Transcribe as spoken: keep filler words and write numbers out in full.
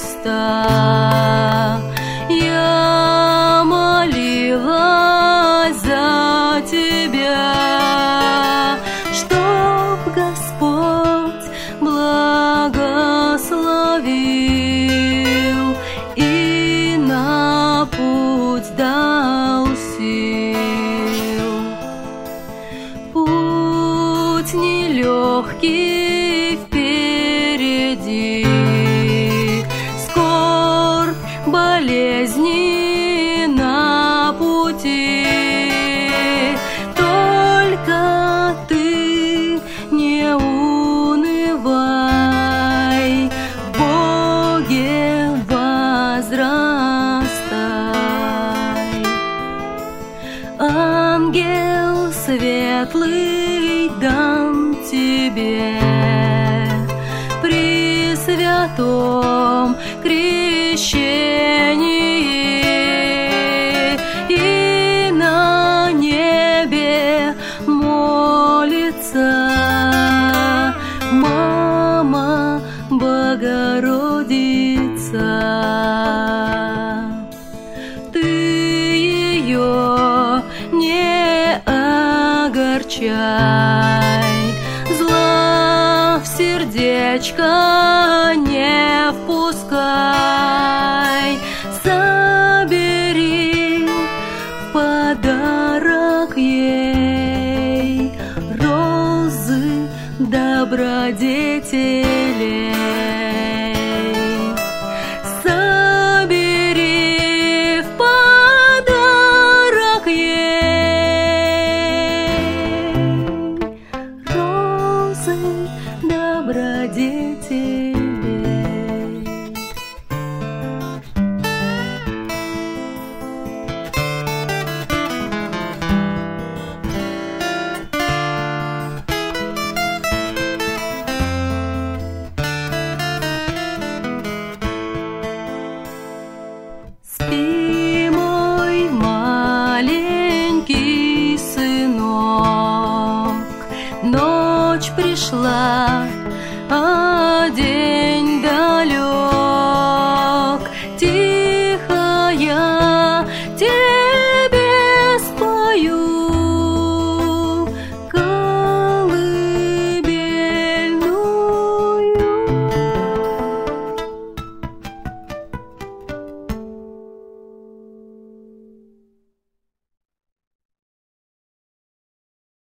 Христа. Я молилась за тебя, чтоб Господь благословил и на путь дал сил. Путь нелегкий впереди, скорбь, болезни на пути. Только ты не унывай, в Боге возрастай. Ангел светлый дан тебе при святом крещении, и на небе молится Мама Богородица. Ты ее не огорчай, зла в сердечко не впускай. Собери в подарок ей розы добродетелей. Собери в подарок ей розы добродетелей. Спи, мой маленький сынок, ночь пришла, а день